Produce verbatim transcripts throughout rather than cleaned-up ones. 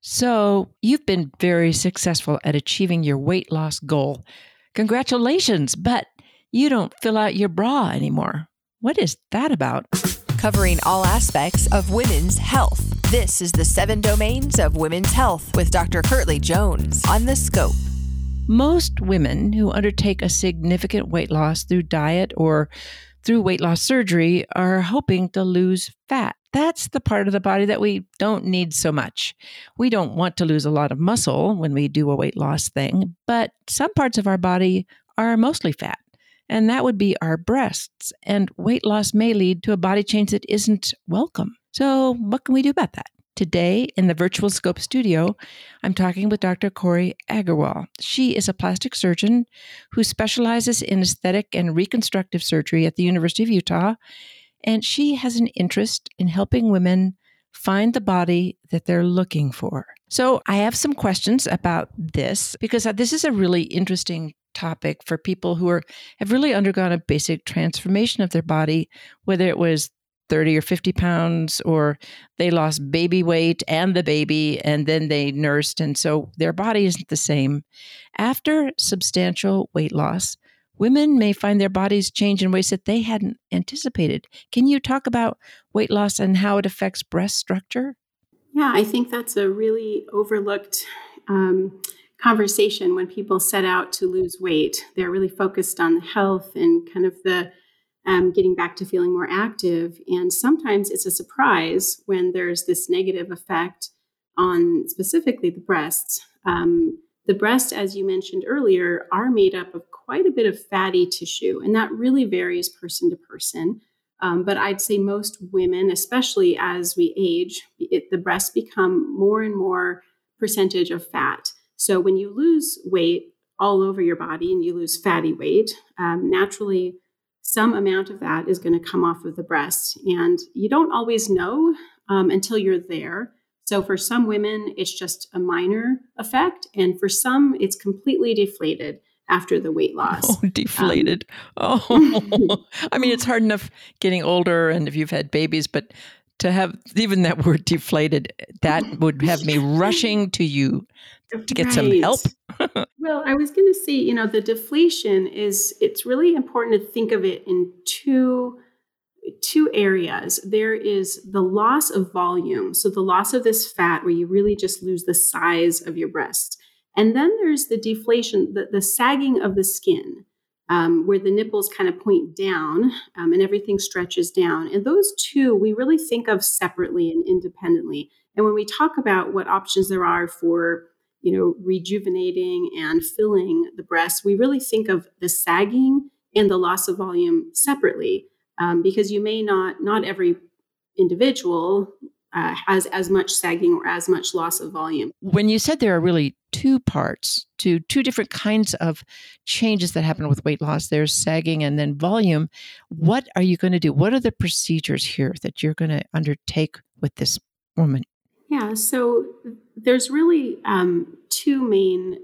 So you've been very successful at achieving your weight loss goal. Congratulations, but you don't fill out your bra anymore. What is that about? Covering all aspects of women's health. This is the Seven Domains of Women's Health with Doctor Kirtley Jones on The Scope. Most women who undertake a significant weight loss through diet or through weight loss surgery are hoping to lose fat. That's the part of the body that we don't need so much. We don't want to lose a lot of muscle when we do a weight loss thing, but some parts of our body are mostly fat, and that would be our breasts. And weight loss may lead to a body change that isn't welcome. So what can we do about that? Today, in the Virtual Scope studio, I'm talking with Doctor Corey Agarwal. She is a plastic surgeon who specializes in aesthetic and reconstructive surgery at the University of Utah, and she has an interest in helping women find the body that they're looking for. So I have some questions about this because this is a really interesting topic for people who are have really undergone a basic transformation of their body, whether it was thirty or fifty pounds, or they lost baby weight and the baby, and then they nursed, and so their body isn't the same. After substantial weight loss, women may find their bodies change in ways that they hadn't anticipated. Can you talk about weight loss and how it affects breast structure? Yeah, I think that's a really overlooked um, conversation when people set out to lose weight. They're really focused on the health and kind of the Um, getting back to feeling more active. And sometimes it's a surprise when there's this negative effect on specifically the breasts. Um, the breasts, as you mentioned earlier, are made up of quite a bit of fatty tissue, and that really varies person to person. Um, but I'd say most women, especially as we age, it, the breasts become more and more percentage of fat. So when you lose weight all over your body and you lose fatty weight, um, naturally, some amount of that is going to come off of the breast. And you don't always know um, until you're there. So for some women, it's just a minor effect. And for some, it's completely deflated after the weight loss. Oh, deflated. Um, oh, I mean, it's hard enough getting older and if you've had babies, but to have even that word deflated, that would have me rushing to you to get right. some help. Well, I was going to say, you know, the deflation is, it's really important to think of it in two, two areas. There is the loss of volume. So the loss of this fat where you really just lose the size of your breast. And then there's the deflation, the, the sagging of the skin, um, where the nipples kind of point down um, and everything stretches down. And those two, we really think of separately and independently. And when we talk about what options there are for you know, rejuvenating and filling the breast, we really think of the sagging and the loss of volume separately, um, because you may not, not every individual uh, has as much sagging or as much loss of volume. When you said there are really two parts to two different kinds of changes that happen with weight loss, there's sagging and then volume. What are you going to do? What are the procedures here that you're going to undertake with this woman? Yeah, so there's really um, two main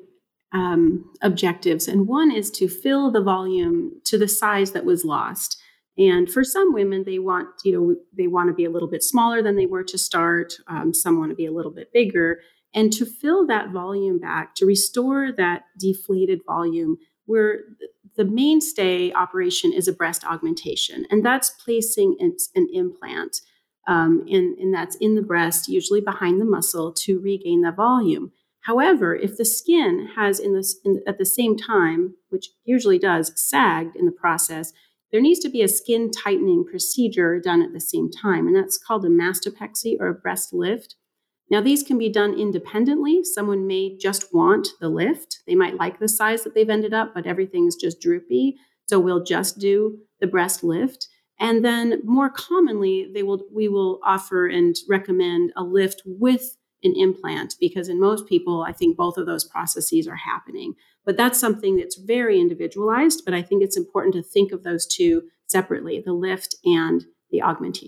um, objectives. And one is to fill the volume to the size that was lost. And for some women, they want, you know, they want to be a little bit smaller than they were to start. Um, some want to be a little bit bigger. And to fill that volume back, to restore that deflated volume, where the mainstay operation is a breast augmentation. And that's placing an implant. Um, and, and that's in the breast, usually behind the muscle, to regain the volume. However, if the skin has in this in, at the same time, which usually does, sagged in the process, there needs to be a skin tightening procedure done at the same time, and that's called a mastopexy or a breast lift. Now, these can be done independently. Someone may just want the lift. They might like the size that they've ended up, but everything's just droopy, so we'll just do the breast lift. And then more commonly, they will we will offer and recommend a lift with an implant, because in most people, I think both of those processes are happening. But that's something that's very individualized, but I think it's important to think of those two separately, the lift and the augmentation.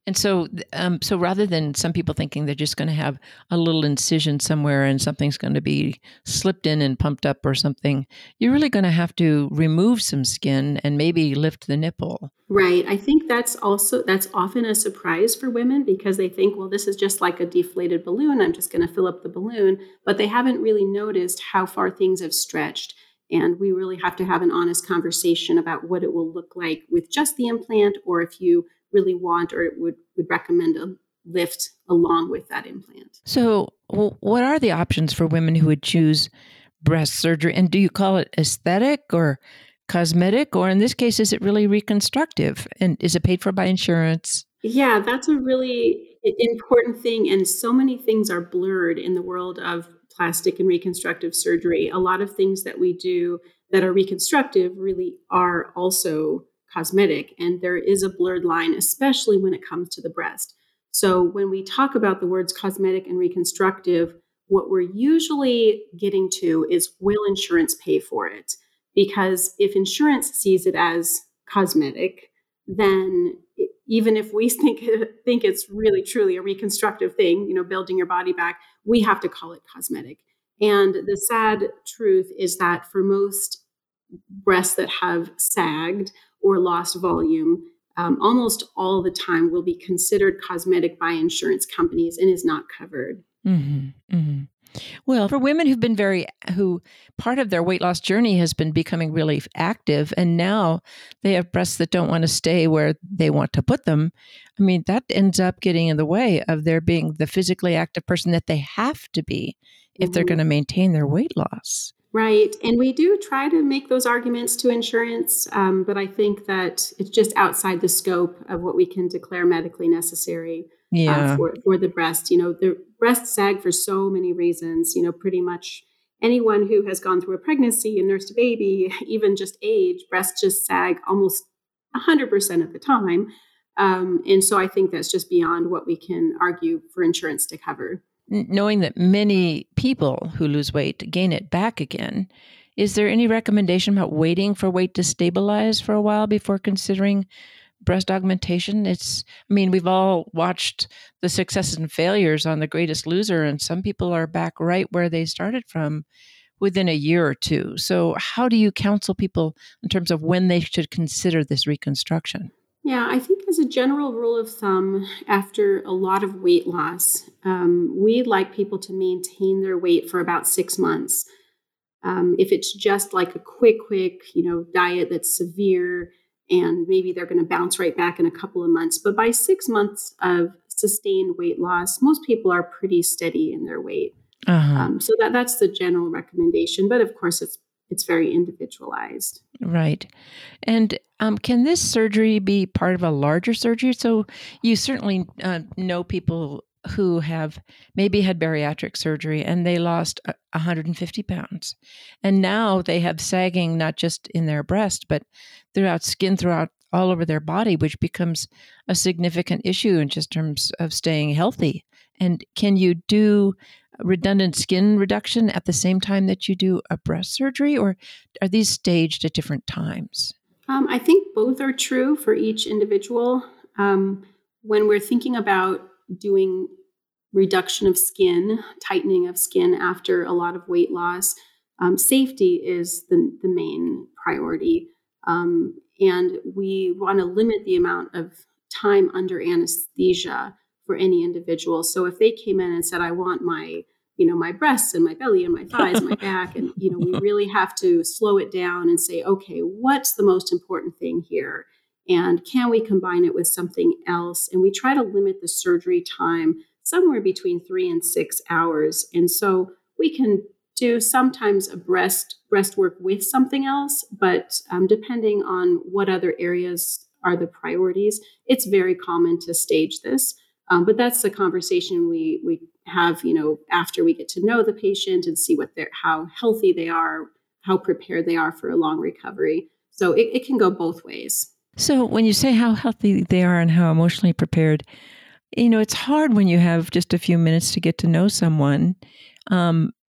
And so, um, so rather than some people thinking they're just going to have a little incision somewhere and something's going to be slipped in and pumped up or something, you're really going to have to remove some skin and maybe lift the nipple. Right. I think that's also, that's often a surprise for women because they think, well, this is just like a deflated balloon. I'm just going to fill up the balloon. But they haven't really noticed how far things have stretched. And we really have to have an honest conversation about what it will look like with just the implant, or if you really want or would, would recommend a lift along with that implant. So well, what are the options for women who would choose breast surgery? And do you call it aesthetic or cosmetic? Or in this case, is it really reconstructive? And is it paid for by insurance? Yeah, that's a really important thing. And so many things are blurred in the world of plastic and reconstructive surgery. A lot of things that we do that are reconstructive really are also cosmetic. And there is a blurred line, especially when it comes to the breast. So when we talk about the words cosmetic and reconstructive, what we're usually getting to is, will insurance pay for it? Because if insurance sees it as cosmetic, then even if we think think it's really truly a reconstructive thing, you know, building your body back, we have to call it cosmetic. And the sad truth is that for most breasts that have sagged or lost volume, um, almost all the time will be considered cosmetic by insurance companies and is not covered. Mm-hmm, mm-hmm. Well, for women who've been very, who part of their weight loss journey has been becoming really active, and now they have breasts that don't want to stay where they want to put them, I mean, that ends up getting in the way of their being the physically active person that they have to be if mm-hmm. they're going to maintain their weight loss. Right. And we do try to make those arguments to insurance, um, but I think that it's just outside the scope of what we can declare medically necessary yeah. uh, for, for the breast. You know, the breasts sag for so many reasons. You know, pretty much anyone who has gone through a pregnancy and nursed a baby, even just age, breasts just sag almost one hundred percent of the time. Um, and so I think that's just beyond what we can argue for insurance to cover. Knowing that many people who lose weight gain it back again, is there any recommendation about waiting for weight to stabilize for a while before considering breast augmentation? It's, I mean, we've all watched the successes and failures on The Greatest Loser, and some people are back right where they started from within a year or two. So how do you counsel people in terms of when they should consider this reconstruction? Yeah, I think as a general rule of thumb, after a lot of weight loss, um, we'd like people to maintain their weight for about six months. Um, if it's just like a quick, quick, you know, diet that's severe, and maybe they're going to bounce right back in a couple of months. But by six months of sustained weight loss, most people are pretty steady in their weight. Uh-huh. Um, so that that's the general recommendation. But of course, it's it's very individualized. Right. And um, can this surgery be part of a larger surgery? So you certainly uh, know people who have maybe had bariatric surgery and they lost one hundred fifty pounds. And now they have sagging not just in their breast, but throughout skin, throughout all over their body, which becomes a significant issue in just terms of staying healthy. And can you do redundant skin reduction at the same time that you do a breast surgery, or are these staged at different times? Um, I think both are true for each individual. Um, when we're thinking about doing reduction of skin, tightening of skin after a lot of weight loss, um, safety is the, the main priority. Um, and we want to limit the amount of time under anesthesia for any individual. So if they came in and said, I want my, you know, my breasts and my belly and my thighs and my back, and, you know, we really have to slow it down and say, okay, what's the most important thing here? And can we combine it with something else? And we try to limit the surgery time somewhere between three and six hours. And so we can do sometimes a breast breast work with something else, but um, depending on what other areas are the priorities, it's very common to stage this. Um, but that's the conversation we we have, you know, after we get to know the patient and see what they're, how healthy they are, how prepared they are for a long recovery. So it, it can go both ways. So when you say how healthy they are and how emotionally prepared, you know, it's hard when you have just a few minutes to get to know someone. Um,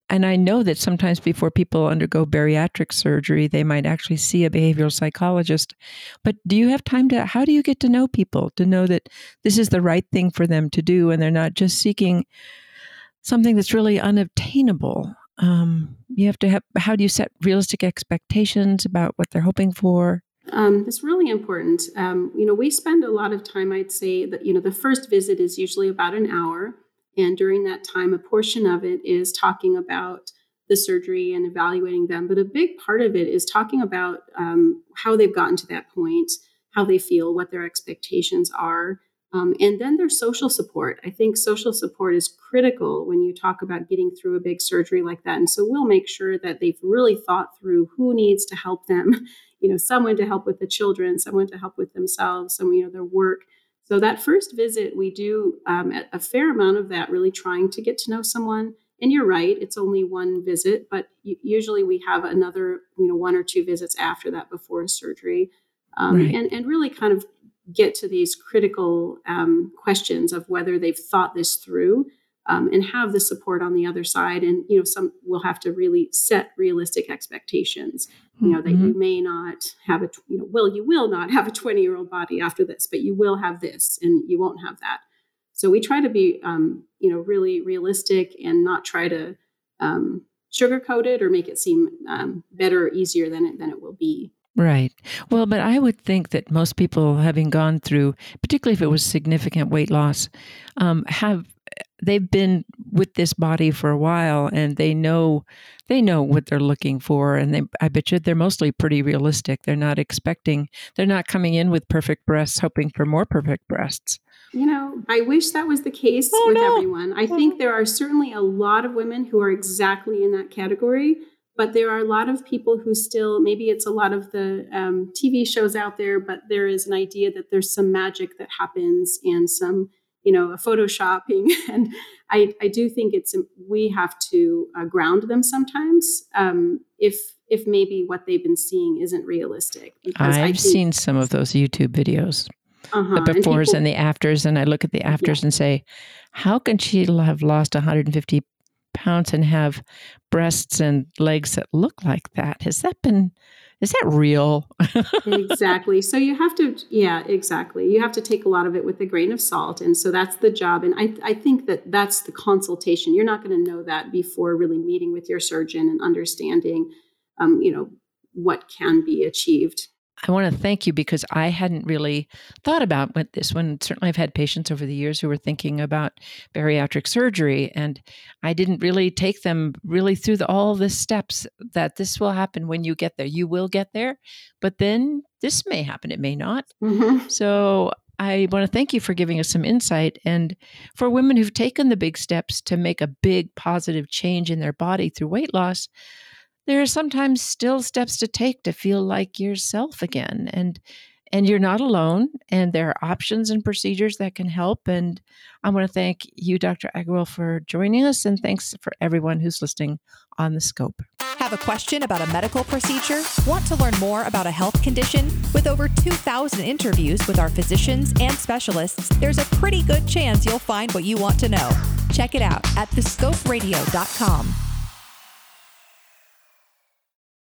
and I know that sometimes before people undergo bariatric surgery, they might actually see a behavioral psychologist. But do you have time to, how do you get to know people, to know that this is the right thing for them to do and they're not just seeking something that's really unobtainable? Um, you have to have, how do you set realistic expectations about what they're hoping for? Um, it's really important. Um, you know, we spend a lot of time, I'd say that, you know, the first visit is usually about an hour. And during that time, a portion of it is talking about the surgery and evaluating them. But a big part of it is talking about um, how they've gotten to that point, how they feel, what their expectations are. Um, and then there's social support. I think social support is critical when you talk about getting through a big surgery like that. And so we'll make sure that they've really thought through who needs to help them, you know, someone to help with the children, someone to help with themselves, someone, you know, their work. So that first visit, we do um, a fair amount of that, really trying to get to know someone. And you're right, it's only one visit, but usually we have another, you know, one or two visits after that before surgery, um, right. and, and really kind of get to these critical um, questions of whether they've thought this through um, and have the support on the other side. And, you know, some will have to really set realistic expectations. You know, that mm-hmm. you may not have a, you know, will, you will not have a twenty year old body after this, but you will have this and you won't have that. So we try to be, um, you know, really realistic and not try to um, sugarcoat it or make it seem um, better or easier than it, than it will be. Right. Well, but I would think that most people having gone through, particularly if it was significant weight loss, um, have they've been with this body for a while and they know they know what they're looking for. And they, I bet you they're mostly pretty realistic. They're not expecting, they're not coming in with perfect breasts, hoping for more perfect breasts. You know, I wish that was the case oh, with no. everyone. I think there are certainly a lot of women who are exactly in that category, but there are a lot of people who still, maybe it's a lot of the um, T V shows out there, but there is an idea that there's some magic that happens and some, you know, a photoshopping. And I, I do think it's, we have to uh, ground them sometimes um, if if maybe what they've been seeing isn't realistic. Because I've I think, seen some of those YouTube videos, uh-huh, the befores and, people, and the afters, and I look at the afters yeah. and say, how can she have lost one hundred fifty pounds and have breasts and legs that look like that? Has that been... Is that real? Exactly. So you have to, yeah, exactly. You have to take a lot of it with a grain of salt. And so that's the job. And I, I think that that's the consultation. You're not going to know that before really meeting with your surgeon and understanding, um, you know, what can be achieved. I want to thank you because I hadn't really thought about what this one. Certainly I've had patients over the years who were thinking about bariatric surgery, and I didn't really take them really through the, all the steps that this will happen when you get there. You will get there, but then this may happen. It may not. Mm-hmm. So I want to thank you for giving us some insight. And for women who've taken the big steps to make a big positive change in their body through weight loss, there are sometimes still steps to take to feel like yourself again. And and you're not alone. And there are options and procedures that can help. And I want to thank you, Doctor Aggarwal, for joining us. And thanks for everyone who's listening on The Scope. Have a question about a medical procedure? Want to learn more about a health condition? With over two thousand interviews with our physicians and specialists, there's a pretty good chance you'll find what you want to know. Check it out at the scope radio dot com.